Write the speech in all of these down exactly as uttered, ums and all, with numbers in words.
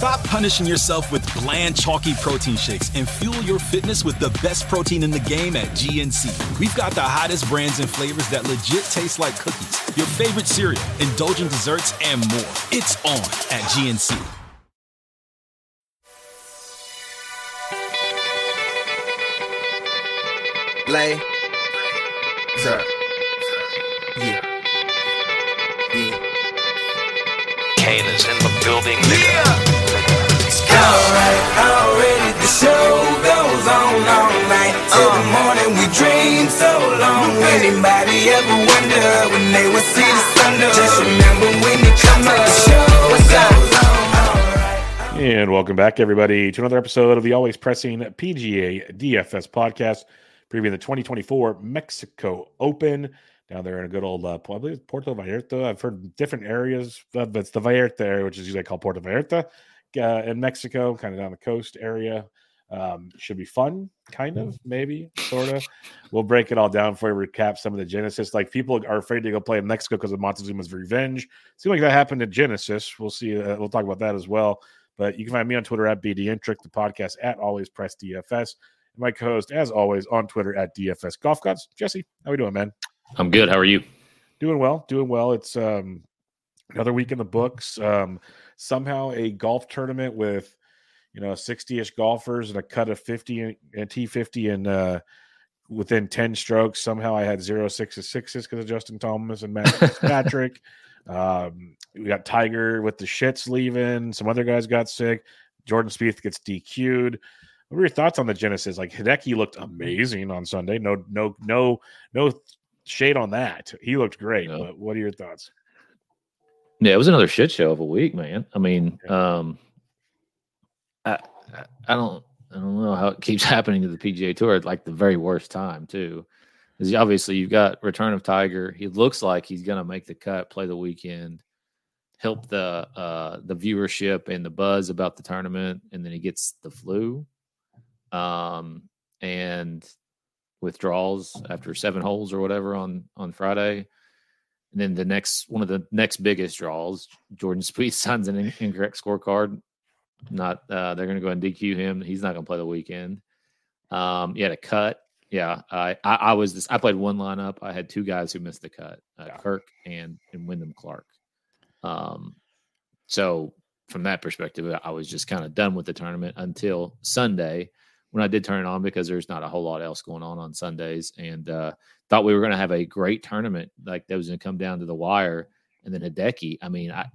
Stop punishing yourself with bland, chalky protein shakes and fuel your fitness with the best protein in the game at G N C. We've got the hottest brands and flavors that legit taste like cookies, your favorite cereal, indulgent desserts, and more. It's on at G N C. Lay. Sir. Yeah. Yeah. Kane is in the building, nigga. Yeah. Alright, already the show goes on all night. Till uh. the morning we dream so long. Anybody ever wonder when they would see the sun? Just remember when they come up, the show goes on. And welcome back, everybody, to another episode of the Always Pressing P G A D F S podcast, previewing the twenty twenty-four Mexico Open down there in a good old, uh, I believe it's Puerto Vallarta. I've heard different areas, but it's the Vallarta area, which is usually called Puerto Vallarta uh, in Mexico, kind of down the coast area. Um, should be fun, kind of, maybe, sort of. We'll break it all down for you, recap some of the Genesis. Like, people are afraid to go play in Mexico because of Montezuma's revenge. Seems like that happened at Genesis. We'll see. Uh, we'll talk about that as well. But you can find me on Twitter at B D Intric, the podcast at Always Press D F S. My co-host, as always, on Twitter at D F S Golf Gods. Jesse, how we doing, man? I'm good. How are you? Doing well. Doing well. It's um, another week in the books. Um, somehow a golf tournament with, you know, sixty-ish golfers and a cut of fifty and T fifty and uh, within ten strokes. Somehow I had zero sixes sixes because of Justin Thomas and Matt Patrick. um, we got Tiger with the shits leaving. Some other guys got sick. Jordan Spieth gets D Q'd. What were your thoughts on the Genesis? Like, Hideki looked amazing on Sunday. No, no, no, no shade on that. He looked great. No. But what are your thoughts? Yeah, it was another shit show of a week, man. I mean, um, I, I don't, I don't know how it keeps happening to the P G A Tour at like the very worst time too. Because obviously you've got return of Tiger. He looks like he's going to make the cut, play the weekend, help the uh, the viewership and the buzz about the tournament, and then he gets the flu. Um, and withdrawals after seven holes or whatever on, on Friday. And then the next, one of the next biggest draws, Jordan Spieth signs an in, incorrect scorecard. Not, uh, they're going to go ahead and D Q him. He's not going to play the weekend. Um, he had a cut. Yeah. I, I, I was this, I played one lineup. I had two guys who missed the cut, uh, yeah. Kirk and, and Wyndham Clark. Um, so from that perspective, I was just kind of done with the tournament until Sunday, when I did turn it on, because there's not a whole lot else going on on Sundays, and uh, thought we were going to have a great tournament. Like, that was going to come down to the wire. And then Hideki, I mean, I,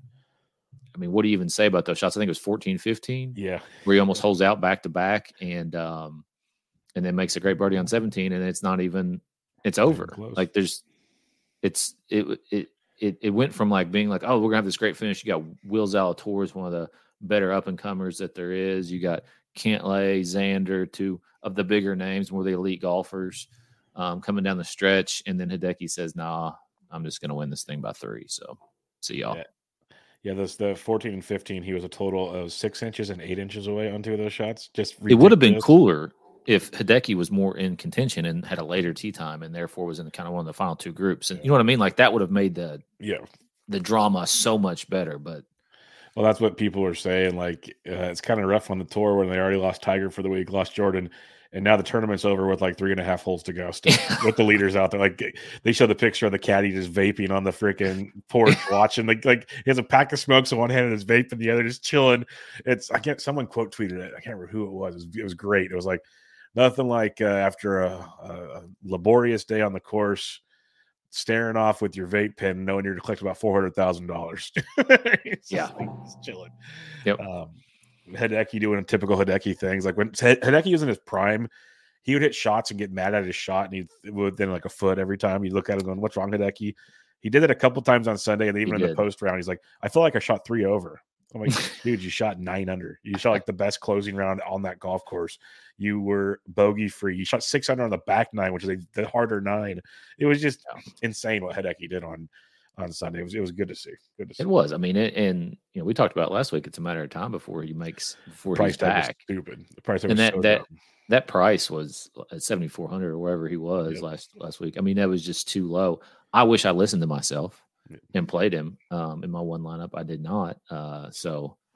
I mean, what do you even say about those shots? I think it was fourteen fifteen. Yeah. Where he almost holds out back to back and, um, and then makes a great birdie on seventeen. And it's not even, it's over. Like, there's, it's, it, it, it, it went from like being like, oh, we're gonna have this great finish. You got Will Zalatoris, one of the better up and comers that there is. You got Cantlay, Xander, two of the bigger names, more the elite golfers, um, coming down the stretch. And then Hideki says, nah, I'm just going to win this thing by three. So see y'all. Yeah. Yeah, this the fourteen and fifteen, he was a total of six inches and eight inches away on two of those shots. Just ridiculous. It would have been cooler if Hideki was more in contention and had a later tee time and therefore was in kind of one of the final two groups. And you know what I mean? Like, that would have made the yeah the drama so much better. But well, that's what people are saying. Like, uh, it's kind of rough on the tour when they already lost Tiger for the week, lost Jordan, and now the tournament's over with like three and a half holes to go still with the leaders out there. Like, they show the picture of the caddy just vaping on the freaking porch, watching. Like, like he has a pack of smokes in one hand and his vape in the other, just chilling. It's I can't. Someone quote tweeted it. I can't remember who it was. It was, it was great. It was like nothing like uh, after a, a laborious day on the course, staring off with your vape pen, knowing you're to collect about four hundred thousand dollars. Yeah, like, chilling. Yep. Um, Hideki doing typical Hideki things. Like, when Hideki was in his prime, he would hit shots and get mad at his shot, and he would then like a foot every time. You look at him going, "What's wrong, Hideki?" He did it a couple times on Sunday, and even in the post round, he's like, "I feel like I shot three over." I'm like, dude, you shot nine under. You shot like the best closing round on that golf course. You were bogey free. You shot six under on the back nine, which is a, the harder nine. It was just insane what Hideki did on on Sunday. It was it was good to see. Good to see. It was. I mean, it, and you know, we talked about last week. It's a matter of time before he makes before price he's back. Stupid. The price and was that so that dumb. that price was at seventy four hundred or wherever he was yep. last last week. I mean, that was just too low. I wish I listened to myself and played him um, in my one lineup. I did not. Uh, so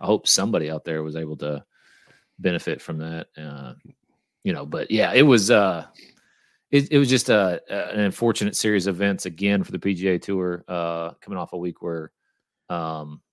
I hope somebody out there was able to benefit from that. Uh, you know, but yeah, it was uh, it, it was just a, a, an unfortunate series of events again for the P G A Tour, uh, coming off a week where, um,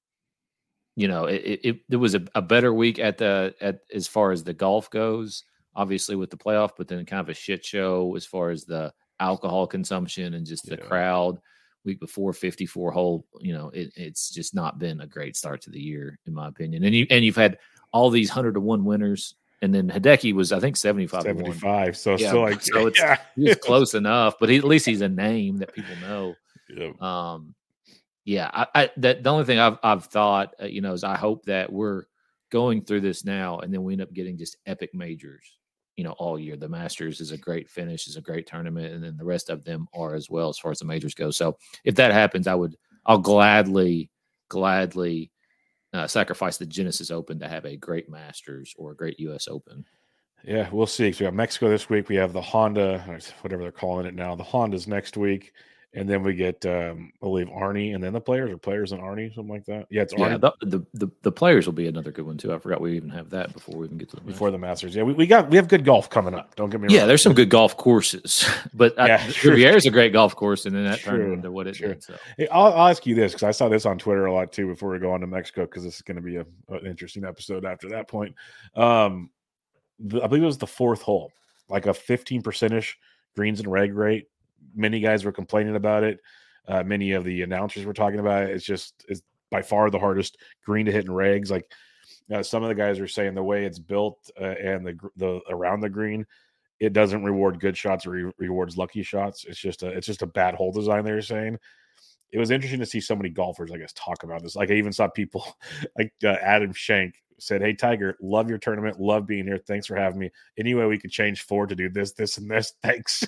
you know, it it, it, it was a, a better week at the at as far as the golf goes, obviously with the playoff, but then kind of a shit show as far as the alcohol consumption and just the Yeah. crowd. Week before, fifty-four hole, you know, it, it's just not been a great start to the year, in my opinion. And you and you've had all these hundred to one winners, and then Hideki was, I think, seventy-five to one. seventy-five. So Yeah, still like, so it's yeah. he was close enough, but he, at least he's a name that people know. Yeah. Um, yeah, I, I that the only thing I've I've thought, uh, you know, is I hope that we're going through this now, and then we end up getting just epic majors, you know, all year. The Masters is a great finish, is a great tournament, and then the rest of them are as well as far as the majors go. So if that happens, I would, I'll gladly, gladly uh, sacrifice the Genesis Open to have a great Masters or a great U S Open. Yeah, we'll see. So we got Mexico this week. We have the Honda, or whatever they're calling it now. The Honda's next week. And then we get, um, I believe, Arnie, and then the players or players and Arnie, something like that. Yeah, it's Arnie. Yeah, the, the the the players will be another good one too. I forgot we even have that before we even get to the Before the Masters. Yeah, we, we got we have good golf coming up. Don't get me wrong. Yeah, there's some good golf courses, but Yeah, I, true. Riviera is a great golf course, and then that True, turned into what it true. did. So Hey, I'll, I'll ask you this because I saw this on Twitter a lot too before we go on to Mexico, because this is going to be a, an interesting episode after that point. Um, the, I believe it was the fourth hole, like a fifteen percent-ish greens and reg rate. Many guys were complaining about it. Uh, many of the announcers were talking about it. It's just it's by far the hardest green to hit in regs. Like uh, some of the guys are saying the way it's built uh, and the the around the green, it doesn't reward good shots or re- rewards lucky shots. It's just a it's just a bad hole design. They're saying. It was interesting to see so many golfers, I guess, talk about this. Like I even saw people like uh, Adam Shank said, "Hey Tiger, love your tournament, love being here. Thanks for having me. Anyway, we could change four to do this, this, and this. Thanks."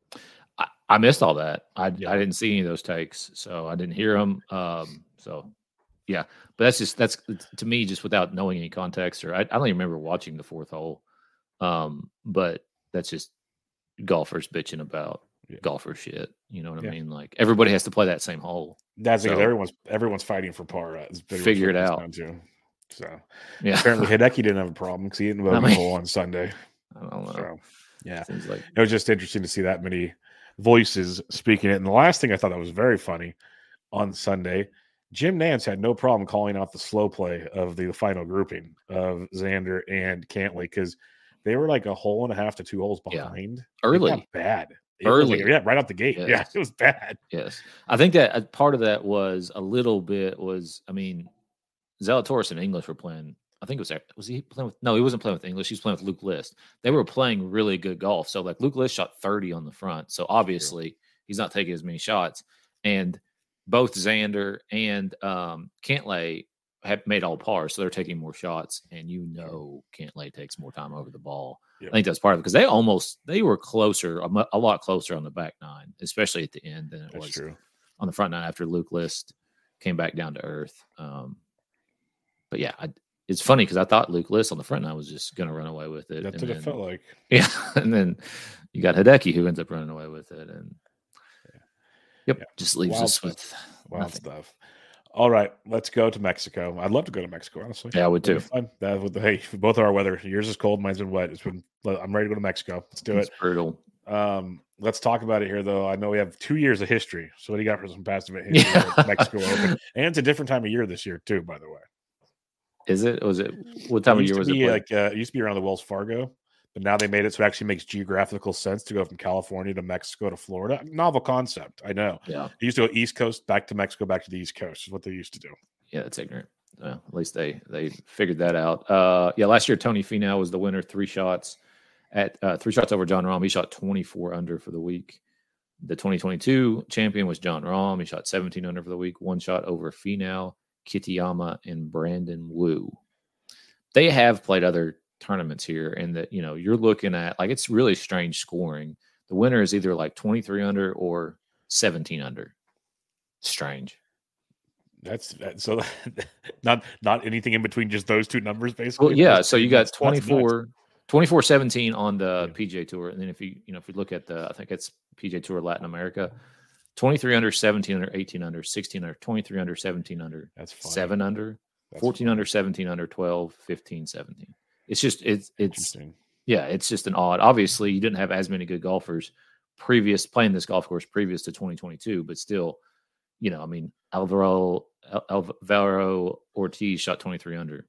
I, I missed all that. I Yeah. I didn't see any of those takes, so I didn't hear them. Um, so yeah, but that's just that's to me just without knowing any context, or I, I don't even remember watching the fourth hole. Um, but that's just golfers bitching about Yeah. golfer shit. You know what Yeah. I mean? Like everybody has to play that same hole. That's because So- everyone's everyone's fighting for par. uh, is pretty much Figure what it comes out. down to. So Yeah, apparently Hideki didn't have a problem because he didn't I vote mean- hole on Sunday. I don't know. So yeah, Seems like it was just interesting to see that many voices speaking it. And the last thing I thought that was very funny on Sunday, Jim Nance had no problem calling out the slow play of the final grouping of Xander and Cantley because they were like a hole and a half to two holes Yeah. behind. It early. got bad. It was like- Early. yeah, right out the gate. Yeah, Yes. it was bad. Yes, I think that uh, part of that was a little bit was I mean, Zalatoris and English were playing. I think it was was he playing with? No, he wasn't playing with English. He was playing with Luke List. They were playing really good golf. So like Luke List shot thirty on the front. So obviously he's not taking as many shots. And both Xander and um, Cantlay have made all par, so they're taking more shots. And you know, Cantlay takes more time over the ball. Yeah. I think that's part of it because they almost they were closer, a, mu- a lot closer on the back nine, especially at the end than it That's was true. on the front nine after Luke List came back down to earth. Um, but yeah, I, it's funny because I thought Luke List on the front nine was just going to run away with it. That's and what it then- felt like. Yeah, and then you got Hideki who ends up running away with it, and yep, Yeah. just leaves Wild us stuff. with Wild nothing. stuff. All right, let's go to Mexico. I'd love to go to Mexico, honestly. Yeah, I would It'd too. be fun. That with the hey, both our weather. Yours is cold, mine's been wet. It's been. I'm ready to go to Mexico. Let's do It's it. brutal. Um, let's talk about it here, though. I know we have two years of history. So what do you got for some past event history? Yeah. with Mexico Open, and it's a different time of year this year too. By the way, Is it? Was it? What time it of used year was to it? be played? like uh, it used to be around the Wells Fargo, but now they made it so it actually makes geographical sense to go from California to Mexico to Florida. Novel concept, I know. Yeah, They used to go East Coast back to Mexico, back to the East Coast is what they used to do. yeah, that's ignorant. Well, at least they they figured that out. Uh, yeah, last year Tony Finau was the winner, three shots at uh, three shots over John Rahm. He shot twenty-four under for the week. The twenty twenty-two champion was John Rahm. He shot seventeen under for the week, one shot over Finau, Kitayama, and Brandon Wu. They have played other tournaments here, and that you know you're looking at like it's really strange scoring. The winner is either like twenty-three under or seventeen under. Strange. That's that, so not not anything in between just those two numbers, basically. Well, yeah. That's- So you got that's- that's nuts. twenty-four, twenty-four seventeen on the Yeah. P G A Tour, and then if you you know if you look at the I think it's P G A Tour Latin America, twenty-three under, seventeen under, eighteen under, sixteen under, twenty-three under, seventeen under, That's fine. seven under. That's fourteen fun. under, seventeen under, twelve, fifteen, seventeen. It's just it's it's Interesting. yeah, it's just an odd. Obviously, you didn't have as many good golfers previous playing this golf course previous to twenty twenty-two, but still, you know, I mean, Alvaro Al- Alvaro Ortiz shot twenty-three under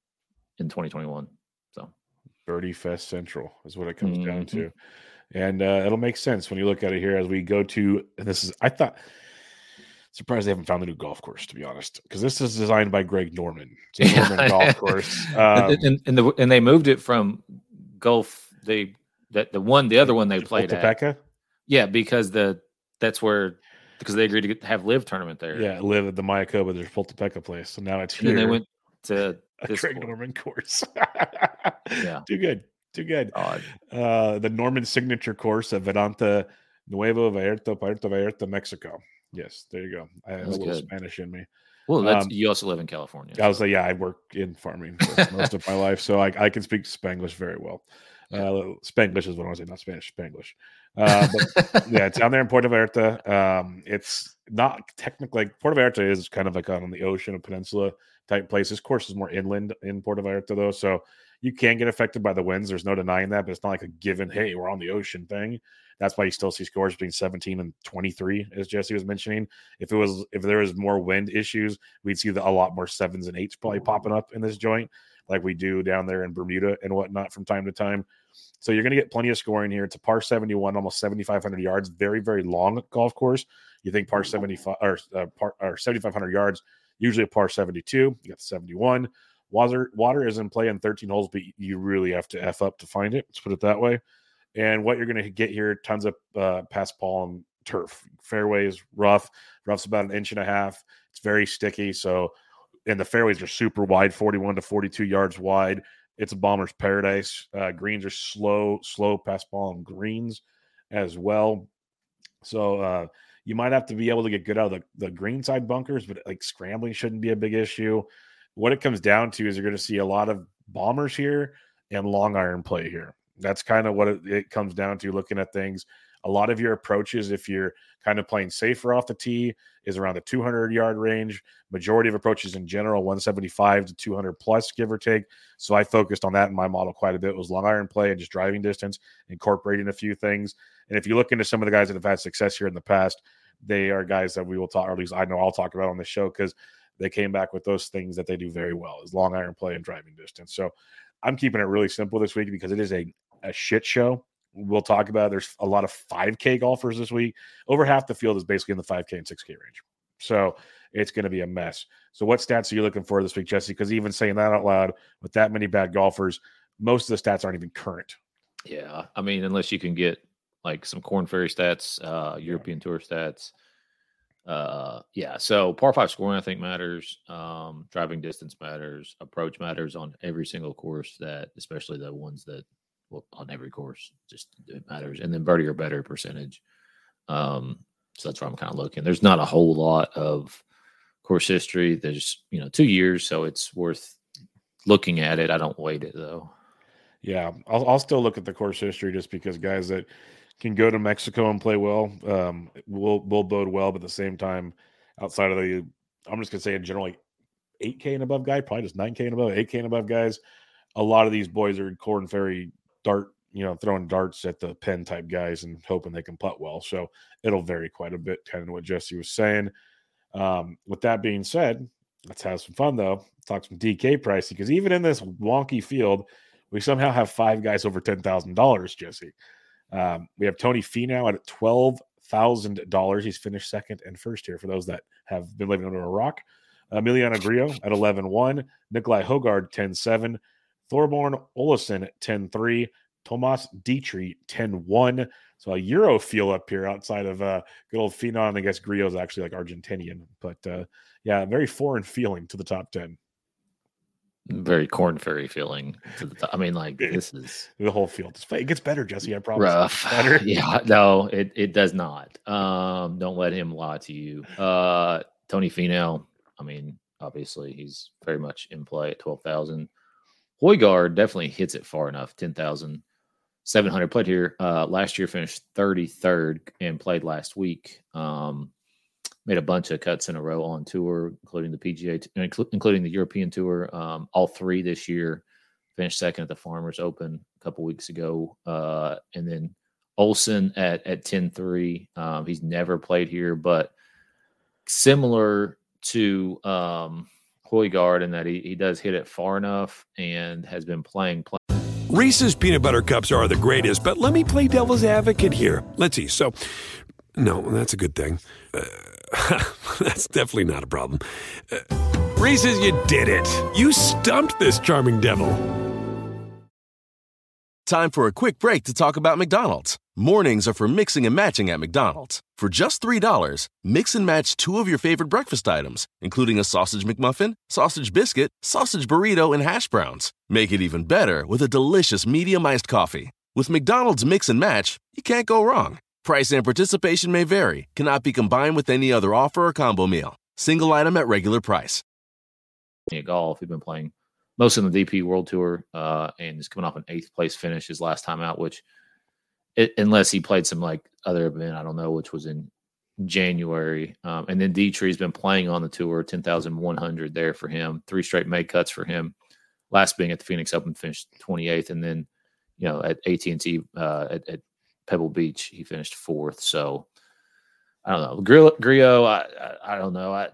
in twenty twenty-one. So Birdie Fest Central is what it comes down Mhm. to. And uh, it'll make sense when you look at it here as we go to, and this is, I thought, surprised they haven't found a new golf course, to be honest, because this is designed by Greg Norman. It's a Yeah. Norman golf course. Um, and, and, and, the, and they moved it from Gulf. They that the one, the other one they played at. Pultepecca? Yeah, because the that's where because they agreed to get, have live tournament there. Yeah, live at the Mayakoba. There's Pultepecca place, so now it's and here. then they went to a this Greg course. Norman course. Yeah. Too good. Too good. Odd. Uh, the Norman signature course at Vedanta Nuevo Vallarta, Puerto Vallarta, Mexico. Yes, there you go. I have That's a little good. Spanish in me. Well, that's Um, you also live in California. I was like, yeah, I work in farming for most of my life, so I, I can speak Spanglish very well. Uh, Spanglish is what I want to say, not Spanish, Spanglish. Uh, but yeah, it's down there in Puerto Vallarta. Um, it's not technically like Puerto Vallarta is kind of like on the ocean, a peninsula type place. This course is more inland in Puerto Vallarta, though, so you can get affected by the winds. There's no denying that, but it's not like a given, hey, we're on the ocean thing. That's why you still see scores between seventeen and twenty-three, as Jesse was mentioning. If it was, if there was more wind issues, we'd see the, a lot more sevens and eights probably popping up in this joint, like we do down there in Bermuda and whatnot from time to time. So you're going to get plenty of scoring here. It's a par seventy-one, almost seventy-five hundred yards, very, very long golf course. You think par seventy-five or, uh, par, or seventy-five hundred yards, usually a par seventy-two. You got the seventy-one. Water, water is in play in thirteen holes, but you really have to F up to find it. Let's put it that way. And what you're going to get here, tons of uh, pass palm turf. Fairways, rough. Rough's about an inch and a half. It's very sticky. So, and the fairways are super wide, forty-one to forty-two yards wide. It's a bomber's paradise. Uh, greens are slow, slow pass palm greens as well. So uh, you might have to be able to get good out of the, the green side bunkers, but like scrambling shouldn't be a big issue. What it comes down to is you're going to see a lot of bombers here and long iron play here. That's kind of what it, it comes down to looking at things. A lot of your approaches, if you're kind of playing safer off the tee, is around the two hundred yard range. Majority of approaches in general, one seventy-five to two hundred plus, give or take. So I focused on that in my model quite a bit. It was long iron play and just driving distance, incorporating a few things. And if you look into some of the guys that have had success here in the past, they are guys that we will talk, or at least I know I'll talk about on the show, because they came back with those things that they do very well, is long iron play and driving distance. So I'm keeping it really simple this week because it is a, a shit show. We'll talk about it. There's a lot of five K golfers this week. Over half the field is basically in the five K and six K range. So it's going to be a mess. So what stats are you looking for this week, Jesse? Because even saying that out loud with that many bad golfers, most of the stats aren't even current. Yeah. I mean, unless you can get like some Corn Ferry stats, uh, European yeah. Tour stats. Uh, yeah. So par five scoring, I think, matters. Um, driving distance matters. Approach matters on every single course, that, especially the ones that, well, on every course, just it matters. And then birdie or better percentage. Um, so that's where I'm kind of looking. There's not a whole lot of course history. There's, you know, two years, so it's worth looking at it. I don't weight it though. Yeah, I'll, I'll still look at the course history just because guys that can go to Mexico and play well um, will will bode well. But at the same time, outside of the, I'm just gonna say in general, like eight K and above guy, probably just nine K and above, eight K and above guys. A lot of these boys are Corn Ferry dart, you know, throwing darts at the pen type guys and hoping they can putt well. So it'll vary quite a bit, kind of what Jesse was saying. Um, with that being said, let's have some fun though. Talk some D K pricing, because even in this wonky field, we somehow have five guys over ten thousand dollars, Jesse. Um, we have Tony Finau at twelve thousand dollars. He's finished second and first here for those that have been living under a rock. Emiliano Grillo at eleven one. Nikolai Hogard ten seven. Thorborn Olesen at ten three. Tomas Dietrich ten one. So a Euro feel up here outside of uh, good old Finau. And I guess Grillo's actually like Argentinian. But uh, yeah, very foreign feeling to the top ten. Very Corn Ferry feeling to the top. I mean, like, this is the whole field. It gets better, Jesse. I promise. Rough. Better. Yeah, no, it, it does not. Um, don't let him lie to you. Uh, Tony Finau, I mean, obviously he's very much in play at twelve thousand. Højgaard definitely hits it far enough, ten thousand seven hundred. Played here uh, last year, finished thirty-third, and played last week. Um, made a bunch of cuts in a row on tour, including the P G A, including the European Tour. Um, all three this year. Finished second at the Farmers Open a couple weeks ago. Uh, and then Olsen at at ten three. Um, he's never played here, but similar to um, Højgaard in that he, he does hit it far enough and has been playing. playing. Reese's Peanut Butter Cups are the greatest, but let me play devil's advocate here. Let's see. So, no, that's a good thing. Uh, that's definitely not a problem. Uh, Reese's, you did it. You stumped this charming devil. Time for a quick break to talk about McDonald's. Mornings are for mixing and matching at McDonald's. For just three dollars, mix and match two of your favorite breakfast items, including a sausage McMuffin, sausage biscuit, sausage burrito, and hash browns. Make it even better with a delicious medium iced coffee. With McDonald's Mix and Match, you can't go wrong. Price and participation may vary. Cannot be combined with any other offer or combo meal. Single item at regular price. At golf, he's been playing most of the D P World Tour, uh, and is coming off an eighth place finish his last time out, which, it, unless he played some like other event, I don't know, which was in January. Um, and then Dietrich's been playing on the tour, ten thousand one hundred there for him, three straight May cuts for him. Last being at the Phoenix Open, finished twenty-eighth, and then you know at A T and T uh, at, at Pebble Beach, he finished fourth. So I don't know, Grillo, Grillo I, I I don't know, I.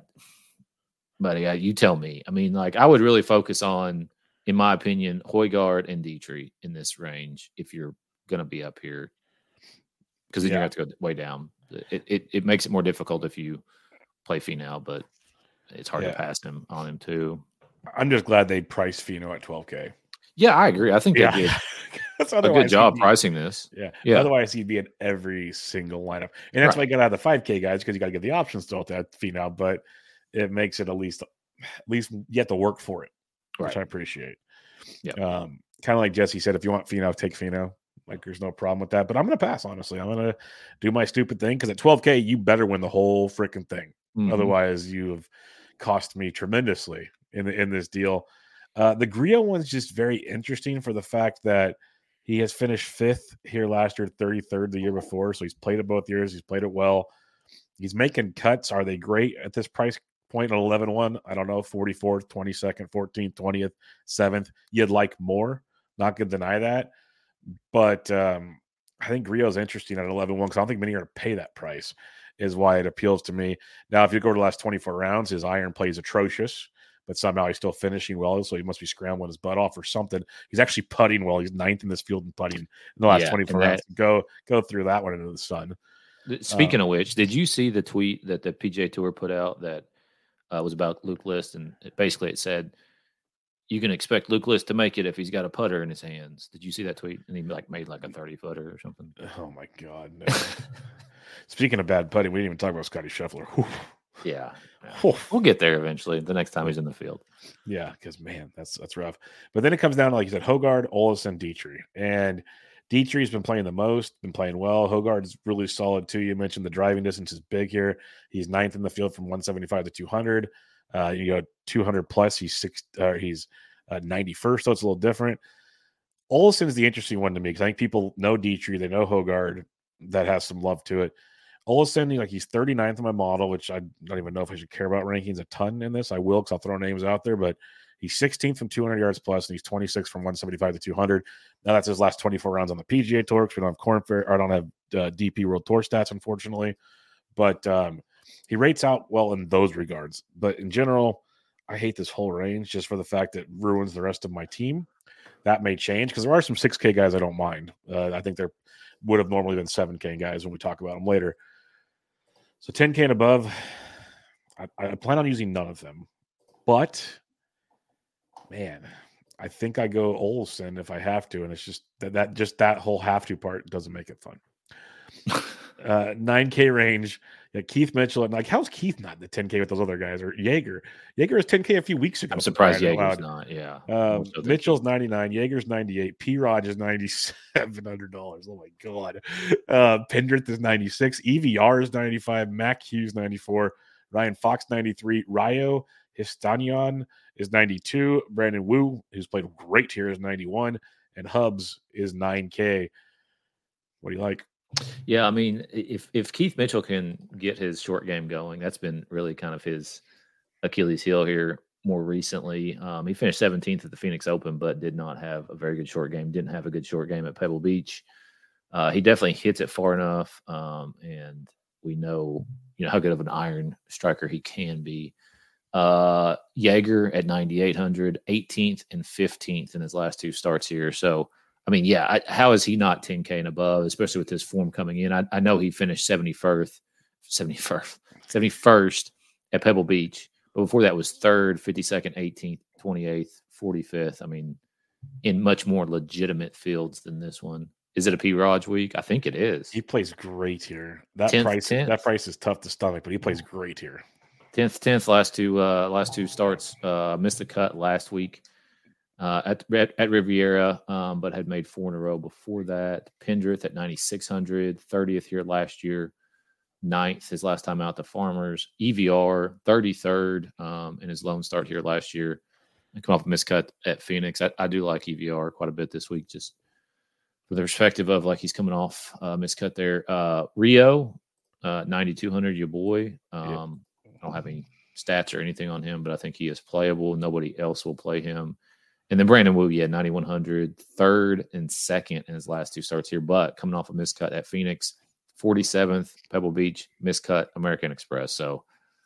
Buddy, you tell me. I mean, like, I would really focus on, in my opinion, Højgaard and Dietrich in this range if you're going to be up here, because then yeah. you have to go way down. It, it it makes it more difficult if you play Finau, but it's hard yeah. to pass him on him too. I'm just glad they priced Finau at twelve K. Yeah, I agree. I think yeah. they did a good job be, pricing this. Yeah. yeah. Otherwise, he'd be in every single lineup, and that's right. why you got to have the five K guys, because you got to get the options still to have Finau, but it makes it at least, at least you have to work for it, which right. I appreciate. Yeah. Um, kind of like Jesse said, if you want Finau, take Finau. Like, there's no problem with that. But I'm going to pass, honestly. I'm going to do my stupid thing, because at twelve K, you better win the whole freaking thing. Mm-hmm. Otherwise, you have cost me tremendously in in this deal. Uh, the Grillo one's just very interesting for the fact that he has finished fifth here last year, thirty-third the year before. So he's played it both years. He's played it well. He's making cuts. Are they great at this price point at eleven one? I don't know. forty-fourth, twenty-second, fourteenth, twentieth, seventh. You'd like more. Not going to deny that. But um, I think Grillo's interesting at eleven one, because I don't think many are going to pay that price, is why it appeals to me. Now, if you go to the last twenty-four rounds, his iron play is atrocious, but somehow he's still finishing well, so he must be scrambling his butt off or something. He's actually putting well. He's ninth in this field in putting in the last yeah, twenty-four rounds. That, go go through that one into the sun. Speaking um, of which, did you see the tweet that the P G A Tour put out that uh, was about Luke List? And it, basically it said, you can expect Luke List to make it if he's got a putter in his hands. Did you see that tweet? And he like made like a thirty footer or something. Oh my God. No. Speaking of bad putting, we didn't even talk about Scotty Scheffler. Yeah. yeah. We'll get there eventually the next time he's in the field. Yeah, because man, that's that's rough. But then it comes down to, like you said, Højgaard, Olesen, Dietrich. And Dietrich's been playing the most, been playing well. Højgaard's really solid too. You mentioned the driving distance is big here. He's ninth in the field from one seventy-five to two hundred. Uh, you go two hundred plus. He's six. Uh, he's uh, ninety-first, so it's a little different. Olesen is the interesting one to me, because I think people know Dietrich, they know Højgaard. That has some love to it. Olesen, like, he's thirty-ninth in my model, which I don't even know if I should care about rankings a ton in this. I will, because I'll throw names out there, but he's sixteenth from two hundred yards plus, and he's twenty-sixth from one seventy-five to two hundred. Now that's his last twenty-four rounds on the P G A Tour, because we don't have Corn Fair, or I don't have uh, D P World Tour stats, unfortunately. But um, he rates out well in those regards. But in general, I hate this whole range just for the fact that it ruins the rest of my team. That may change, because there are some six K guys I don't mind. Uh, I think there would have normally been seven K guys when we talk about them later. So ten K and above, I, I plan on using none of them. But, man, I think I go Olesen if I have to, and it's just that, that just that whole have to part doesn't make it fun. uh, nine K range, yeah, Keith Mitchell, and like, how's Keith not in the ten K with those other guys? Or Jaeger? Jaeger is ten K a few weeks ago. I'm surprised Jaeger's not. Yeah, um, Mitchell's ninety-nine, Jaeger's ninety-eight, P. Rod is ninety-seven hundred dollars. Oh my God. Uh, Pendrith is ninety-six, E V R is ninety-five, Mac Hughes ninety-four, Ryan Fox ninety-three, Rayo Histanian is ninety-two, Brandon Wu, who's played great here, is ninety-one, and Hubs is nine K. What do you like? Yeah, I mean, if if Keith Mitchell can get his short game going, that's been really kind of his Achilles heel here more recently. Um, he finished seventeenth at the Phoenix Open, but did not have a very good short game. Didn't have a good short game at Pebble Beach. Uh, he definitely hits it far enough, um, and we know you know how good of an iron striker he can be. Uh, Jaeger at ninety-eight hundred, eighteenth and fifteenth in his last two starts here. So, I mean, yeah, I, how is he not ten K and above, especially with his form coming in? I, I know he finished seventy-first, seventy-first, seventy-first at Pebble Beach, but before that was third, fifty-second, eighteenth, twenty-eighth, forty-fifth. I mean, in much more legitimate fields than this one. Is it a P. Raj week? I think it is. He plays great here. That tenth, price, tenth. that price is tough to stomach, but he plays great here. tenth, tenth, last two, uh, last two starts. Uh, missed the cut last week. Uh, at, at at Riviera, um, but had made four in a row before that. Pendrith at ninety-six hundred, thirtieth here last year, ninth his last time out the Farmers. E V R, thirty-third um, in his lone start here last year. And come off a miscut at Phoenix. I, I do like E V R quite a bit this week, just for the perspective of like he's coming off uh, miscut there. Uh, Rio, uh, ninety-two hundred, your boy. Um, yep. I don't have any stats or anything on him, but I think he is playable. Nobody else will play him. And then Brandon Wu, yeah, ninety-one hundred, third and second in his last two starts here, but coming off a miscut at Phoenix, forty-seventh, Pebble Beach, miscut, American Express. So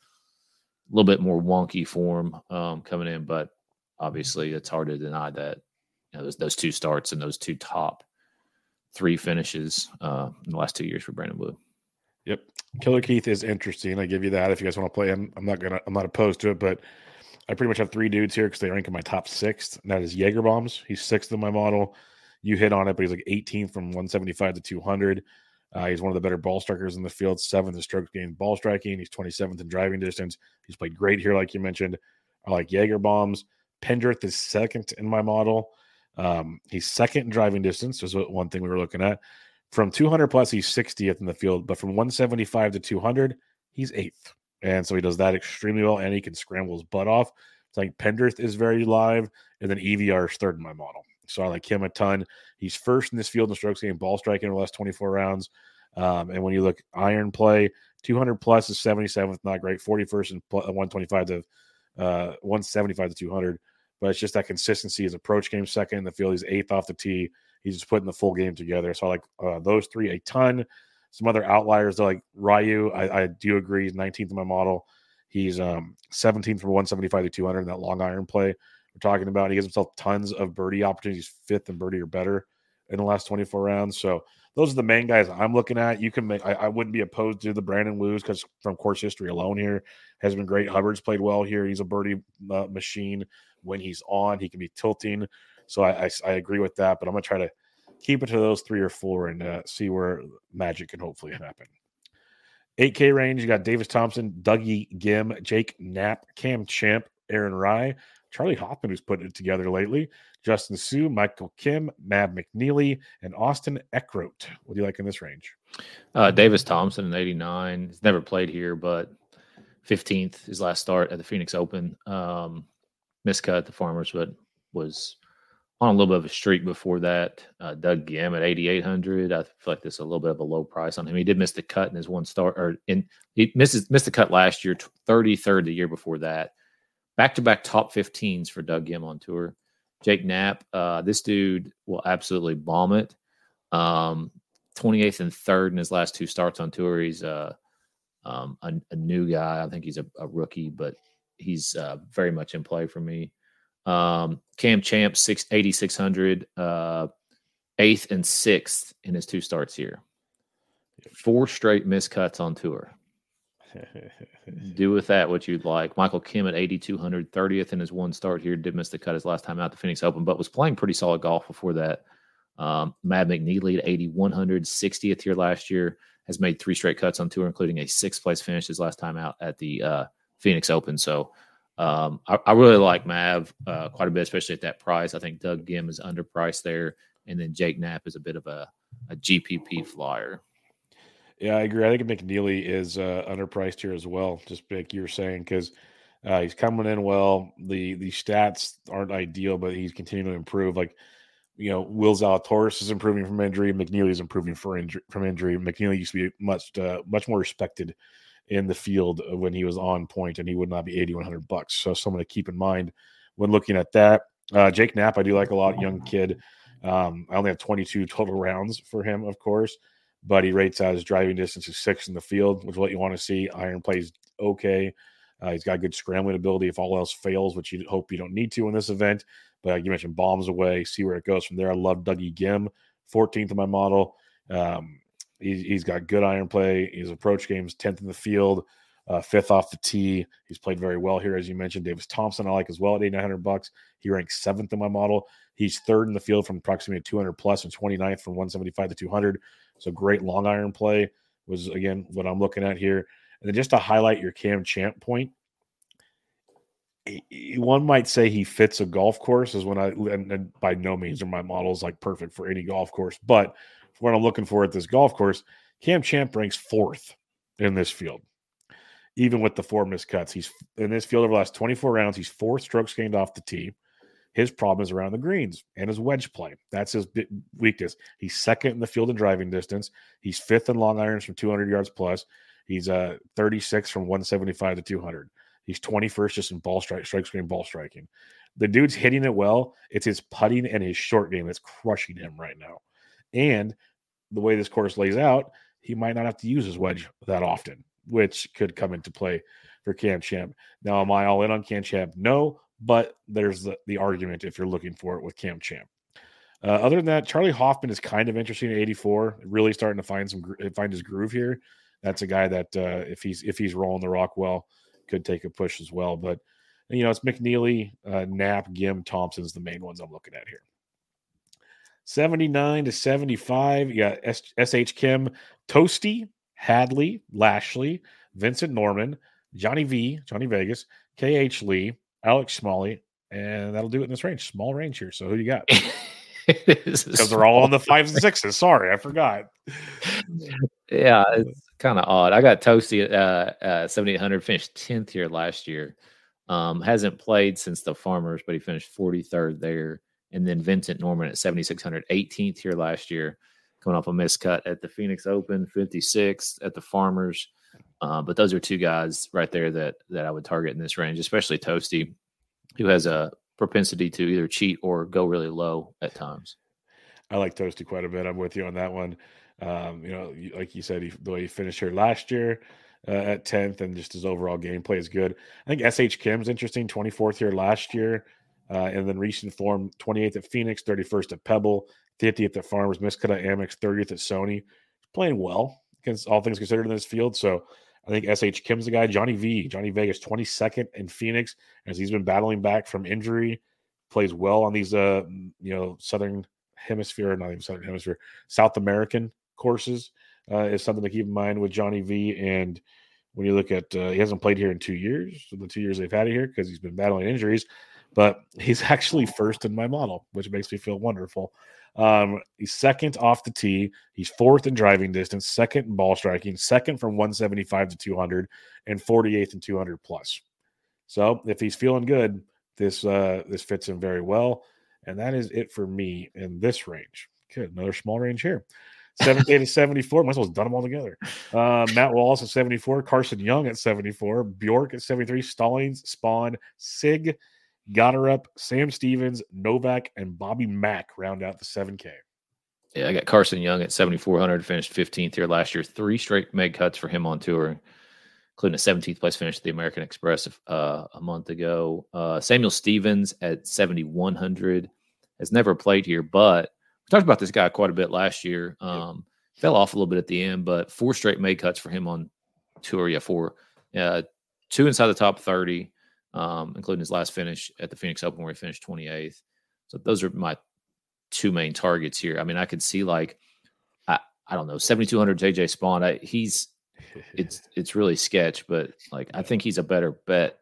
a little bit more wonky form um, coming in, but obviously it's hard to deny that you know, those, those two starts and those two top three finishes uh, in the last two years for Brandon Wu. Yep. Killer Keith is interesting. I give you that. If you guys want to play him, I'm not going to, I'm not opposed to it, but I pretty much have three dudes here because they rank in my top sixth, and that is Jaeger Bombs. He's sixth in my model. You hit on it, but he's like eighteenth from one seventy-five to two hundred. Uh, he's one of the better ball strikers in the field, seventh in strokes gained ball striking. He's twenty-seventh in driving distance. He's played great here, like you mentioned. I like Jaeger Bombs. Pendrith is second in my model. Um, he's second in driving distance, is one thing we were looking at. From two hundred plus, he's sixtieth in the field, but from one seventy-five to two hundred, he's eighth. And so he does that extremely well, and he can scramble his butt off. It's like Pendrith is very live, and then E V R is third in my model. So I like him a ton. He's first in this field in strokes gained ball striking in the last twenty-four rounds. Um, and when you look iron play, two hundred plus is seventy-seventh, not great. forty-first and one twenty-five to uh, one seventy-five to two hundred. But it's just that consistency. His approach game second in the field. He's eighth off the tee. He's just putting the full game together. So I like uh, those three a ton. Some other outliers, like Ryu, I, I do agree. He's nineteenth in my model. He's um, seventeenth from one seventy-five to two hundred in that long iron play we're talking about. He gives himself tons of birdie opportunities, fifth and birdie or better in the last twenty-four rounds. So those are the main guys I'm looking at. You can make, I, I wouldn't be opposed to the Brandon Wu's because from course history alone here has been great. Hubbard's played well here. He's a birdie uh, machine when he's on. He can be tilting. So I, I, I agree with that, but I'm going to try to keep it to those three or four and uh, see where magic can hopefully happen. eight K range, you got Davis Thompson, Dougie Gim, Jake Knapp, Cam Champ, Aaron Rye, Charlie Hoffman, who's putting it together lately, Justin Sue, Michael Kim, Mab McNeely, and Austin Eckroat. What do you like in this range? Uh, Davis Thompson in eighty-nine. He's never played here, but fifteenth, his last start at the Phoenix Open. Um, miscut at the Farmers, but was on a little bit of a streak before that. Uh, Doug Gim at eighty-eight hundred. I feel like this is a little bit of a low price on him. He did miss the cut in his one start, or in he misses missed the cut last year, thirty-third the year before that. Back-to-back top fifteens for Doug Gim on tour. Jake Knapp, uh, this dude will absolutely bomb it. Um, twenty-eighth and third in his last two starts on tour. He's uh, um, a, a new guy. I think he's a, a rookie, but he's uh, very much in play for me. Um, Cam Champ, eighty-six hundred, uh, eighth and sixth in his two starts here. Four straight miscuts on tour. Do with that what you'd like. Michael Kim at eighty-two hundred, thirtieth in his one start here. Did miss the cut his last time out the Phoenix Open, but was playing pretty solid golf before that. Um, Mad McNeely at eighty-one hundred, sixtieth here last year. Has made three straight cuts on tour, including a sixth place finish his last time out at the uh, Phoenix Open. So um, I, I really like Mav uh, quite a bit, especially at that price. I think Doug Gim is underpriced there. And then Jake Knapp is a bit of a, a G P P flyer. Yeah, I agree. I think McNeely is uh, underpriced here as well, just like you were saying, because uh, he's coming in well. The the stats aren't ideal, but he's continuing to improve. Like you know, Will Zalatoris is improving from injury. McNeely is improving for injury, from injury. McNeely used to be much uh, much more respected in the field when he was on point, and he would not be eighty-one hundred bucks. So someone to keep in mind when looking at that. Uh, Jake Knapp, I do like a lot. Young kid. Um, I only have twenty-two total rounds for him, of course, but he rates out his driving distance is six in the field, which is what you want to see. Iron plays okay. Uh, he's got good scrambling ability if all else fails, which you hope you don't need to in this event. But like you mentioned, bombs away, see where it goes from there. I love Dougie Gim, fourteenth in my model. Um, he, he's got good iron play. His approach game's tenth in the field, uh, fifth off the tee. He's played very well here, as you mentioned. Davis Thompson, I like as well at eighty-nine hundred bucks. He ranks seventh in my model. He's third in the field from approximately two hundred plus and twenty-ninth from one seventy-five to two hundred. So great long iron play was, again, what I'm looking at here. And then just to highlight your Cam Champ point, one might say he fits a golf course is when I, and, and by no means are my models like perfect for any golf course, but for what I'm looking for at this golf course, Cam Champ ranks fourth in this field, even with the four missed cuts. He's in this field over the last twenty-four rounds. He's four strokes gained off the tee. His problem is around the greens and his wedge play. That's his weakness. He's second in the field in driving distance. He's fifth in long irons from two hundred yards plus. He's uh, thirty-six from one seventy-five to two hundred. He's twenty-first just in ball strike, strike screen ball striking. The dude's hitting it well. It's his putting and his short game that's crushing him right now. And the way this course lays out, he might not have to use his wedge that often, which could come into play for Cam Champ. Now, am I all in on Cam Champ? No, but there's the, the argument if you're looking for it with Cam Champ. Uh, other than that, Charlie Hoffman is kind of interesting at eighty-four, really starting to find some find his groove here. That's a guy that uh, if he's if he's rolling the rock well, could take a push as well. But, you know, it's McNeely, uh, Knapp, Gim, Thompson's the main ones I'm looking at here. seventy-nine to seventy-five, you got S H Kim, Toasty, Hadley, Lashley, Vincent Norman, Johnny V, Johnny Vegas, K H Lee, Alex Smalley, and that'll do it in this range. Small range here. So who you got? Because they're all on the fives and sixes. Sorry, I forgot. Yeah, it's kind of odd. I got Toasty at uh, uh, seventy-eight hundred, finished tenth here last year. Um, hasn't played since the Farmers, but he finished forty-third there. And then Vincent Norman at seventy-six hundred, eighteenth here last year, coming off a miscut at the Phoenix Open, fifty-sixth at the Farmers. Uh, but those are two guys right there that that I would target in this range, especially Toasty, who has a propensity to either cheat or go really low at times. I like Toasty quite a bit. I'm with you on that one. Um, you know, like you said, he, the way he finished here last year uh, at tenth, and just his overall gameplay is good. I think S H Kim's interesting, twenty-fourth here last year, uh, and then recent form, twenty-eighth at Phoenix, thirty-first at Pebble, fiftieth at Farmers, miscut at Amex, thirtieth at Sony. Playing well against all things considered in this field. So I think S H Kim's the guy. Johnny V, Johnny Vegas, twenty-second in Phoenix, as he's been battling back from injury. Plays well on these, uh, you know, Southern Hemisphere, not even Southern Hemisphere, South American courses uh, is something to keep in mind with Johnny V. And when you look at, uh, he hasn't played here in two years, the two years they've had it here because he's been battling injuries, but he's actually first in my model, which makes me feel wonderful. Um, he's second off the tee. He's fourth in driving distance, second in ball striking, second from one seventy-five to two hundred, and forty-eighth in two hundred plus. So if he's feeling good, this uh, this fits him very well. And that is it for me in this range. Good, another small range here. seventy-eight to seventy-four. Might as well have done them all together. Uh, Matt Wallace at seventy-four, Carson Young at seventy-four, Bjork at seventy-three, Stallings, Spawn, Sig, Gotterup, Sam Stevens, Novak, and Bobby Mack round out the seven K. Yeah, I got Carson Young at seventy-four hundred, finished fifteenth here last year. Three straight meg cuts for him on tour, including a seventeenth place finish at the American Express uh, a month ago. Uh, Samuel Stevens at seventy-one hundred has never played here, but we talked about this guy quite a bit last year. Um, yep. Fell off a little bit at the end, but four straight meg cuts for him on tour. Yeah, four. Uh, two inside the top thirty. Um, including his last finish at the Phoenix Open where he finished twenty-eighth. So those are my two main targets here. I mean, I could see like, I, I don't know, seventy-two hundred J J Spawn. I, he's, it's, it's really sketch, but like, I think he's a better bet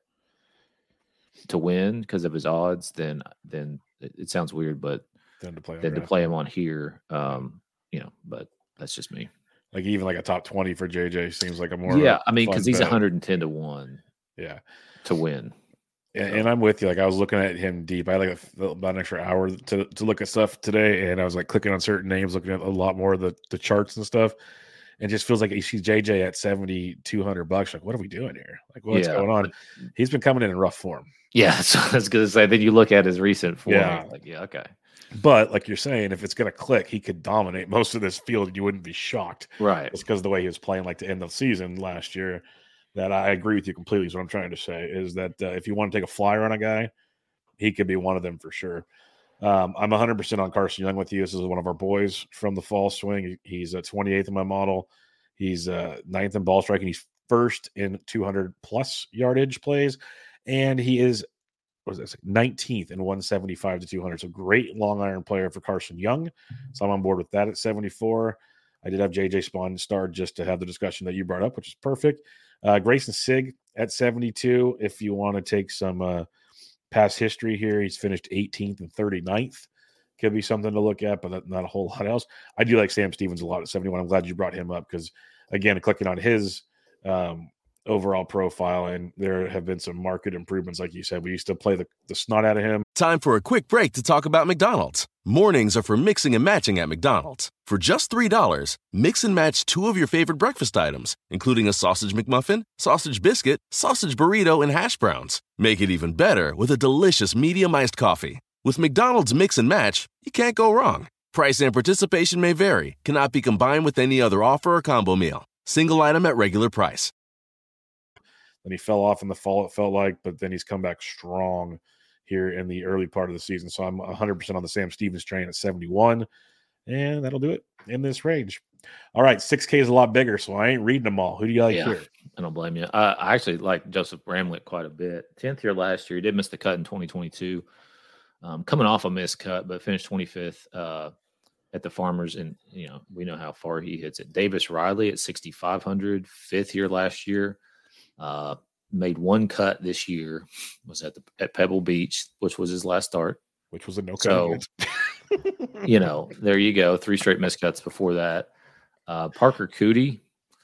to win because of his odds than, than it, it sounds weird, but than to play, than to play him on here. Um, you know, but that's just me. Like even like a top twenty for J J seems like a more, yeah. I mean, cause he's bet. one hundred ten to one. Yeah. To win. And, and I'm with you. Like I was looking at him deep. I had like a, about an extra hour to, to look at stuff today, and I was like clicking on certain names, looking at a lot more of the, the charts and stuff. And just feels like he sees J J at seventy-two hundred bucks. Like, what are we doing here? Like, what's Yeah. going on? He's been coming in in rough form. Yeah, so I was going to say, then you look at his recent form. Yeah. Like, yeah, okay. But like you're saying, if it's going to click, he could dominate most of this field. You wouldn't be shocked. Right. It's because of the way he was playing like to end the season last year. That I agree with you completely. Is what I'm trying to say is that uh, if you want to take a flyer on a guy, he could be one of them for sure. Um, I'm one hundred percent on Carson Young with you. This is one of our boys from the fall swing. He's uh, twenty-eighth in my model. He's uh, ninth in ball striking. He's first in two hundred plus yardage plays, and he is what was this nineteenth in one seventy-five to two hundred. So great long iron player for Carson Young. So I'm on board with that at seventy-four. I did have J J Spawn start just to have the discussion that you brought up, which is perfect. Uh, Grayson Sig at seventy-two. If you want to take some uh, past history here, he's finished eighteenth and thirty-ninth. Could be something to look at, but not a whole lot else. I do like Sam Stevens a lot at seventy-one. I'm glad you brought him up because, again, clicking on his um, overall profile, and there have been some market improvements. Like you said, we used to play the, the snot out of him. Time for a quick break to talk about McDonald's. Mornings are for mixing and matching at McDonald's. For just three dollars, mix and match two of your favorite breakfast items, including a sausage McMuffin, sausage biscuit, sausage burrito, and hash browns. Make it even better with a delicious medium iced coffee. With McDonald's Mix and Match, you can't go wrong. Price and participation may vary. Cannot be combined with any other offer or combo meal. Single item at regular price. Then he fell off in the fall, it felt like, but then he's come back strong here in the early part of the season. So I'm one hundred percent on the Sam Stevens train at seventy-one, and that'll do it in this range. All right, six K is a lot bigger, so I ain't reading them all. Who do you like Yeah, here? I don't blame you. Uh, I actually like Joseph Bramlett quite a bit. tenth here last year. He did miss the cut in twenty twenty-two. Um, coming off a missed cut, but finished twenty-fifth uh, at the Farmers. And, you know, we know how far he hits it. Davis Riley at sixty-five hundred, fifth here last year. Uh, made one cut this year, was at the at Pebble Beach, which was his last start. Which was a no cut. So, you know, there you go. Three straight missed cuts before that. Uh, Parker Cootie,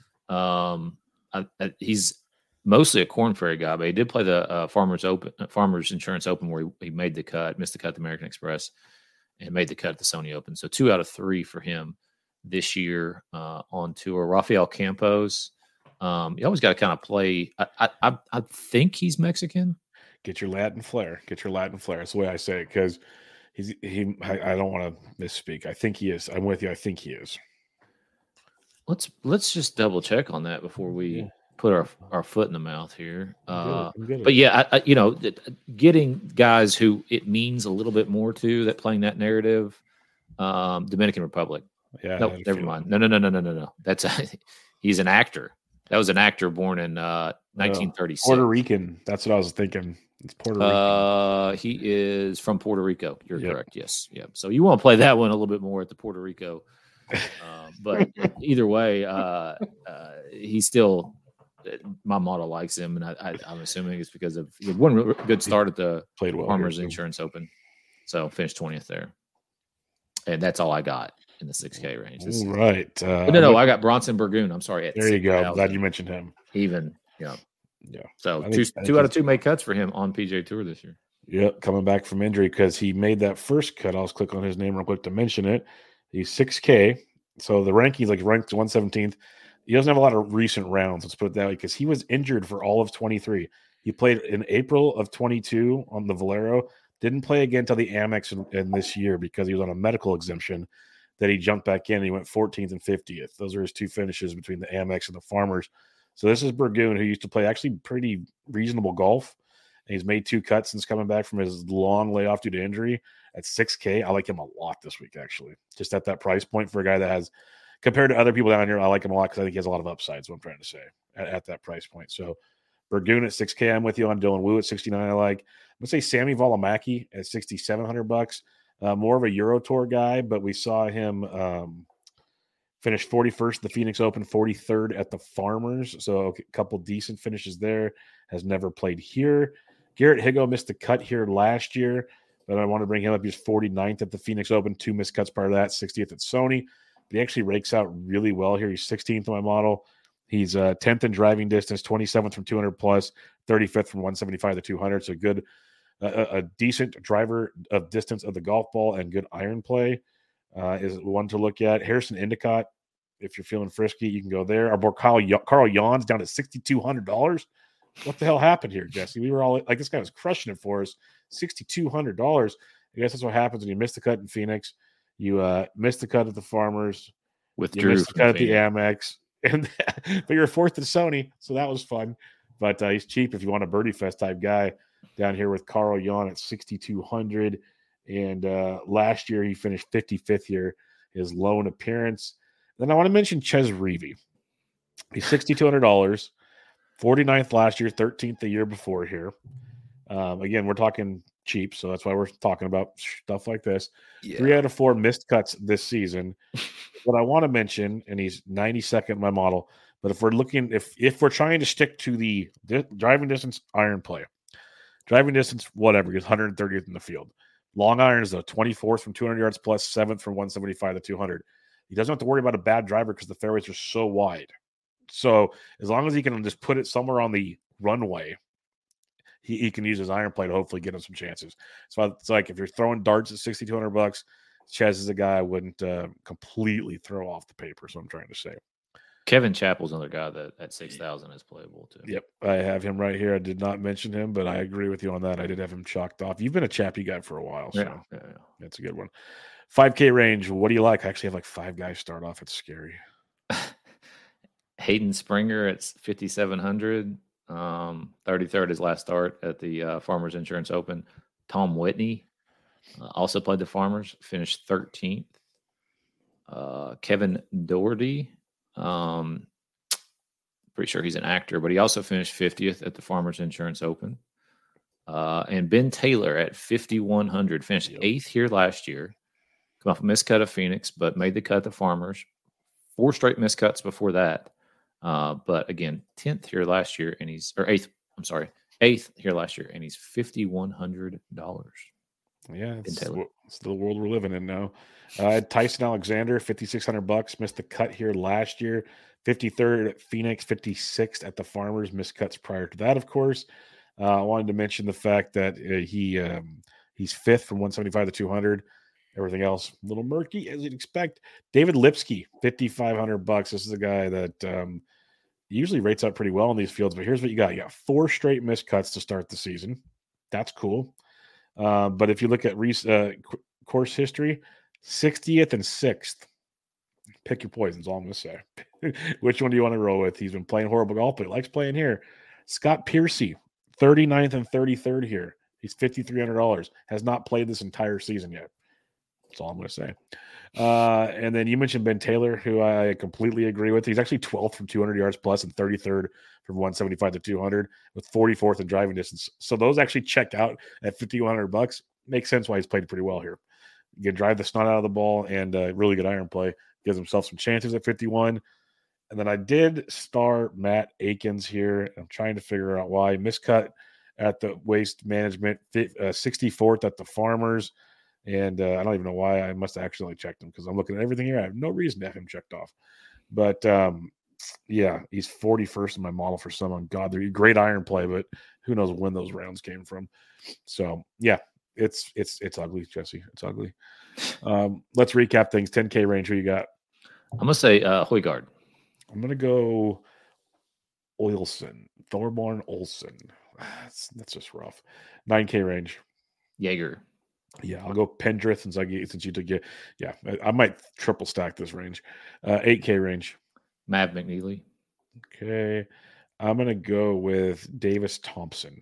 um, I, I, he's mostly a Corn Ferry guy, but he did play the uh, Farmers Open, uh, Farmers Insurance Open, where he, he made the cut, missed the cut at the American Express, and made the cut at the Sony Open. So two out of three for him this year uh, on tour. Rafael Campos, um, you always got to kind of play. I, I I think he's Mexican. Get your Latin flair. Get your Latin flair. That's the way I say it because he's he. I, I don't want to misspeak. I think he is. I'm with you. I think he is. Let's let's just double check on that before we. Yeah. Put our our foot in the mouth here, uh, but yeah, I, I, you know, getting guys who it means a little bit more to that playing that narrative. Um, Dominican Republic. Yeah. No, never mind. No, no, no, no, no, no, no. That's a, he's an actor. That was an actor born in uh, nineteen thirty-six. Puerto Rican. That's what I was thinking. It's Puerto Rican. Uh, he is from Puerto Rico. You're yep. correct. Yes. Yeah. So you want to play that one a little bit more at the Puerto Rico, uh, but either way, uh, uh, he's still. My model likes him, and I, I, I'm assuming it's because of he had one good start at the Played well Farmers Insurance Open, so finished twentieth there, and that's all I got in the six K range. This, right? Uh, no, no, I got Bronson Burgoon. I'm sorry. There you go. I'm glad you mentioned him. Even, yeah, yeah. So two two out of two made cuts for him on P G A Tour this year. Yep, coming back from injury because he made that first cut. I'll just click on his name real quick to mention it. He's six K, so the rankings like ranked one seventeenth. He doesn't have a lot of recent rounds, let's put it that way, because he was injured for all of twenty-three. He played in April of twenty-two on the Valero, didn't play again until the Amex in, in this year because he was on a medical exemption that he jumped back in and he went fourteenth and fiftieth. Those are his two finishes between the Amex and the Farmers. So this is Burgoon, who used to play actually pretty reasonable golf. And he's made two cuts since coming back from his long layoff due to injury at six K. I like him a lot this week, actually, just at that price point for a guy that has – compared to other people down here, I like him a lot because I think he has a lot of upsides, what I'm trying to say, at, at that price point. So, Burgoon at six K, I'm with you on. Dylan Wu at sixty-nine, I like. I'm going to say Sammy Valimaki at sixty-seven hundred bucks. Uh, more of a Euro Tour guy, but we saw him um, finish forty-first at the Phoenix Open, forty-third at the Farmers. So, a couple decent finishes there. Has never played here. Garrett Higgo missed the cut here last year, but I want to bring him up. He was forty-ninth at the Phoenix Open, two missed cuts prior to that, sixtieth at Sony. But he actually rakes out really well here. He's sixteenth in my model. He's uh, tenth in driving distance, twenty-seventh from two hundred plus, thirty-fifth from one seventy-five to two hundred. So good, uh, a decent driver of distance of the golf ball and good iron play uh, is one to look at. Harrison Endicott, if you're feeling frisky, you can go there. Our boy Carl, Carl Jans down to six thousand two hundred dollars. What the hell happened here, Jesse? We were all like, this guy was crushing it for us. six thousand two hundred dollars. I guess that's what happens when you miss the cut in Phoenix. You uh, missed the cut at the Farmers. With you Drew missed the cut at the Phoenix. Amex. And but you're fourth at Sony, so that was fun. But uh, he's cheap if you want a Birdie Fest type guy down here with Carl Jan at six thousand two hundred. And uh, last year he finished fifty-fifth here, his lone appearance. Then I want to mention Ches Reavie. He's six thousand two hundred dollars, forty-ninth last year, thirteenth the year before here. Um, again, we're talking cheap, so that's why we're talking about stuff like this. Yeah. Three out of four missed cuts this season. What I want to mention, and he's ninety-second in my model, but if we're looking, if if we're trying to stick to the di- driving distance iron play, driving distance, whatever, he's one hundred thirtieth in the field. Long irons, though, twenty-fourth from two hundred yards plus, seventh from one seventy-five to two hundred. He doesn't have to worry about a bad driver because the fairways are so wide. So as long as he can just put it somewhere on the runway, he, he can use his iron play to hopefully get him some chances. So it's like if you're throwing darts at six thousand two hundred bucks, Ches is a guy I wouldn't uh, completely throw off the paper. So I'm trying to say. Kevin Chappell's another guy that at six thousand is playable too. Yep, I have him right here. I did not mention him, but I agree with you on that. I did have him chalked off. You've been a Chappie guy for a while, so Yeah, yeah, yeah. that's a good one. five K range. What do you like? I actually have like five guys start off. It's scary. Hayden Springer at fifty-seven hundred. Um, thirty-third his last start at the uh, Farmers Insurance Open. Tom Whitney uh, also played the Farmers, finished thirteenth. Uh, Kevin Doherty, um, pretty sure he's an actor, but he also finished fiftieth at the Farmers Insurance Open. Uh, and Ben Taylor at fifty-one hundred, finished Yep. eighth here last year. Come off a miscut of Phoenix, but made the cut at the Farmers. Four straight miscuts before that. Uh, but again, tenth here last year, and he's or eighth. I'm sorry, eighth here last year, and he's fifty-one hundred dollars. Yeah, it's, Taylor. it's the world we're living in now. Uh, Tyson Alexander, fifty-six hundred bucks, missed the cut here last year. fifty-third at Phoenix, fifty-sixth at the Farmers, missed cuts prior to that, of course. Uh, I wanted to mention the fact that uh, he um, he's fifth from one seventy-five to two hundred. Everything else a little murky, as you'd expect. David Lipsky, fifty-five hundred bucks. This is a guy that um, usually rates out pretty well in these fields, but here's what you got. You got four straight missed cuts to start the season. That's cool. Uh, but if you look at Reese, uh, course history, sixtieth and sixth. Pick your poisons, all I'm going to say. Which one do you want to roll with? He's been playing horrible golf, but he likes playing here. Scott Piercy, thirty-ninth and thirty-third here. He's fifty-three hundred dollars. Has not played this entire season yet. That's all I'm going to say. Uh, and then you mentioned Ben Taylor, who I completely agree with. He's actually twelfth from two hundred yards plus and thirty-third from one seventy-five to two hundred with forty-fourth in driving distance. So those actually check out at fifty-one hundred bucks. Makes sense why he's played pretty well here. You can drive the snot out of the ball and uh, really good iron play. Gives himself some chances at fifty-one. And then I did star Matt Akins here. I'm trying to figure out why. Miscut at the Waste Management, uh, sixty-fourth at the Farmers. And uh, I don't even know why. I must have accidentally checked him because I'm looking at everything here. I have no reason to have him checked off. But, um, yeah, he's forty-first in my model for some ungodly. Great iron play, but who knows when those rounds came from. So, yeah, it's it's it's ugly, Jesse. It's ugly. Um, let's recap things. ten K range, who you got? I'm gonna say uh, Højgaard. I'm going to go Olsen. Thorborn Olsen. That's, that's just rough. nine K range. Jaeger. Yeah, I'll go Pendrith since I since you took it. Yeah, I, I might triple stack this range. Uh, eight K range. Mav McNeely. Okay, I'm gonna go with Davis Thompson.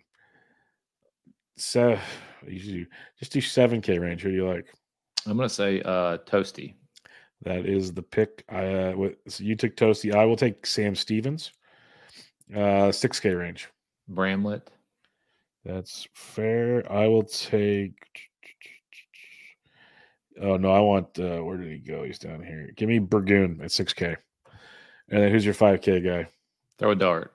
So you just do seven K range. Who do you like? I'm gonna say uh, Toasty. That is the pick. I uh, what, so you took Toasty. I will take Sam Stevens. Uh, six K range. Bramlett. That's fair. I will take. Oh no, I want. Uh, where did he go? He's down here. Give me Burgoon at six K. And then who's your five K guy? Throw a dart.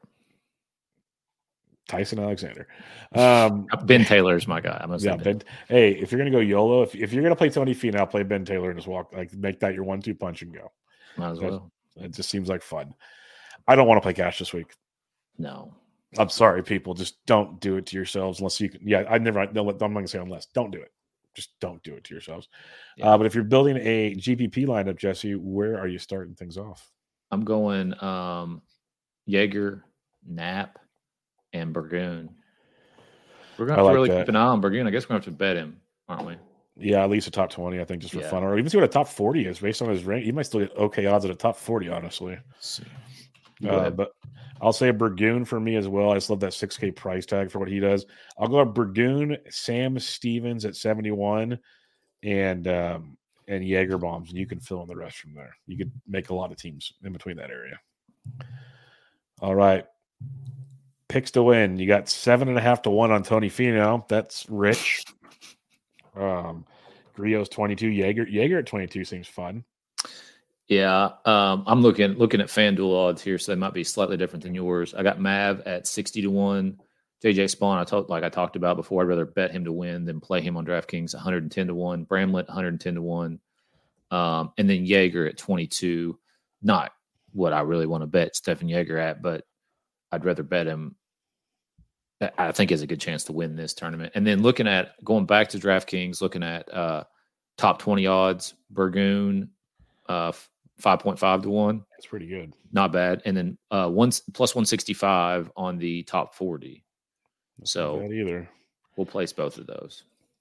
Tyson Alexander. Um, Ben Taylor's my guy. I must yeah, say Ben. Hey, if you're gonna go YOLO, if, if you're gonna play Tony Finau, play Ben Taylor and just walk like make that your one two punch and go. Might as well. It just seems like fun. I don't want to play cash this week. No. I'm sorry, people. Just don't do it to yourselves unless you can. Yeah, I never. No, I'm not going to say unless. Don't do it. Just don't do it to yourselves. Yeah. Uh, but if you're building a G P P lineup, Jesse, where are you starting things off? I'm going um, Jaeger, Knapp, and Burgoon. We're going to have like to really that. keep an eye on Burgoon. I guess we're going to have to bet him, aren't we? Yeah, at least a top twenty, I think, just for yeah. fun. Or even see what a top forty is based on his rank. He might still get okay odds at a top forty, honestly. Uh, but I'll say Burgoon for me as well. I just love that six K price tag for what he does. I'll go Burgoon, Sam Stevens at seventy-one, and um, and Jaeger bombs, and you can fill in the rest from there. You could make a lot of teams in between that area. All right. Picks to win. You got seven and a half to one on Tony Finau. That's rich. Um, Griot's twenty-two. Jaeger Jaeger at twenty-two seems fun. Yeah, um, I'm looking looking at FanDuel odds here, so they might be slightly different than yours. I got Mav at sixty to one. J J Spawn, I talked like I talked about before. I'd rather bet him to win than play him on DraftKings. one hundred ten to one. Bramlett one hundred ten to one. Um, and then Jaeger at twenty-two. Not what I really want to bet Stefan Jaeger at, but I'd rather bet him. I think has a good chance to win this tournament. And then looking at going back to DraftKings, looking at uh, top twenty odds, Burgoon, uh, five point five to one. That's pretty good. Not bad. And then uh, one plus one sixty-five on the top forty. That's so not bad either. We'll place both of those.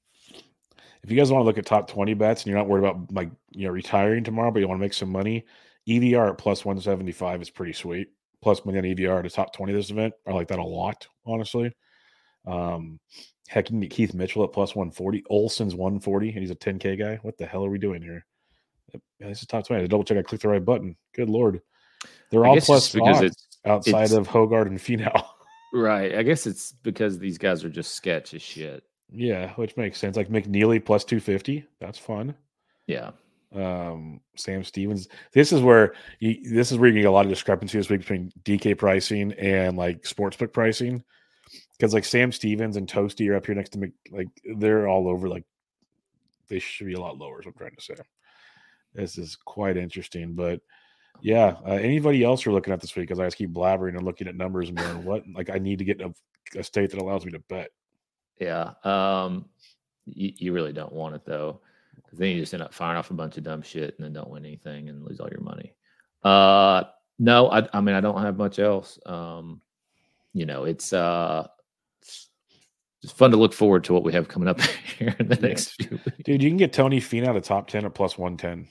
If you guys want to look at top twenty bets and you're not worried about like you know retiring tomorrow, but you want to make some money, E V R at plus one seventy-five is pretty sweet. Plus money on E V R to top twenty this event. I like that a lot, honestly. Um, heck, you can get Keith Mitchell at plus one forty. Olson's one forty, and he's a ten K guy. What the hell are we doing here? Yeah, this is top twenty. I double check. I clicked the right button. Good Lord. They're all plus because it's outside it's, of Hogard and Finau. Right. I guess it's because these guys are just sketch as shit. Yeah, which makes sense. Like McNeely plus two fifty. That's fun. Yeah. Um, Sam Stevens. This is where you, this is where you get a lot of discrepancy this week between D K pricing and like sportsbook pricing, because like Sam Stevens and Toasty are up here next to me. Like they're all over. Like they should be a lot lower. Is what I'm trying to say. This is quite interesting, but yeah. Uh, anybody else you're looking at this week? Because I just keep blabbering and looking at numbers and going, "What?" Like I need to get a, a state that allows me to bet. Yeah. Um. You, you really don't want it though. Because then you just end up firing off a bunch of dumb shit and then don't win anything and lose all your money. Uh, no, I, I mean, I don't have much else. Um, you know, it's uh, it's just fun to look forward to what we have coming up here in the yeah. next few weeks. Dude, you can get Tony Finau to top ten at plus one ten.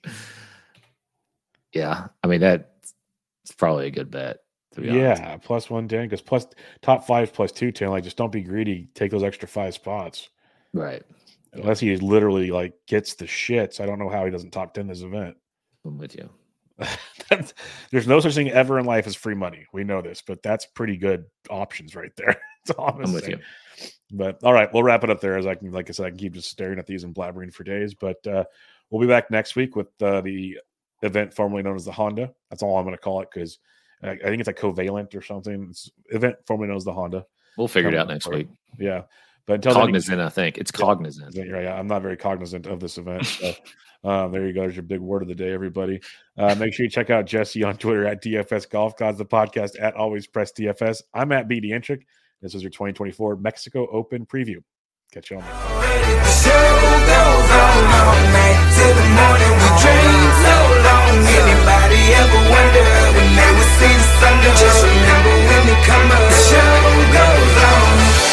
Yeah, I mean, that's probably a good bet. To be yeah, honest. plus one ten because plus top five plus two ten. Like, just don't be greedy. Take those extra five spots. Right. Unless he literally like gets the shits. I don't know how he doesn't top ten this event. I'm with you. There's no such thing ever in life as free money. We know this, but that's pretty good options right there. That's all I'm, I'm with you. But all right, we'll wrap it up there as I can, like I said, I can keep just staring at these and blabbering for days. But uh, we'll be back next week with uh, the event formerly known as the Honda. That's all I'm going to call it because I, I think it's a Covalent or something. It's event formerly known as the Honda. We'll figure it out next week. Yeah. But until cognizant, then, I think it's cognizant. Yeah, yeah, I'm not very cognizant of this event. So um, there you go. There's your big word of the day, everybody. Uh, make sure you check out Jesse on Twitter at D F S Golf Gods, the podcast at Always Press D F S. I'm at B D Intric. This is your twenty twenty-four Mexico Open preview. Catch you on there. The show goes on all night till the morning. We dream so long. Anybody ever wonder when they would see the sun? Just remember when they come up. The show goes on.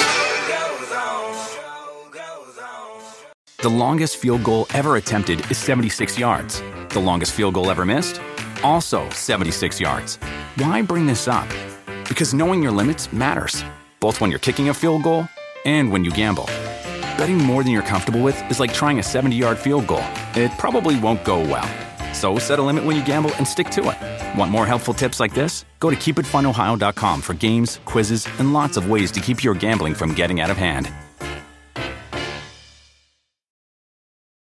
The longest field goal ever attempted is seventy-six yards. The longest field goal ever missed? Also seventy-six yards. Why bring this up? Because knowing your limits matters, both when you're kicking a field goal and when you gamble. Betting more than you're comfortable with is like trying a seventy-yard field goal. It probably won't go well. So set a limit when you gamble and stick to it. Want more helpful tips like this? Go to keep it fun ohio dot com for games, quizzes, and lots of ways to keep your gambling from getting out of hand.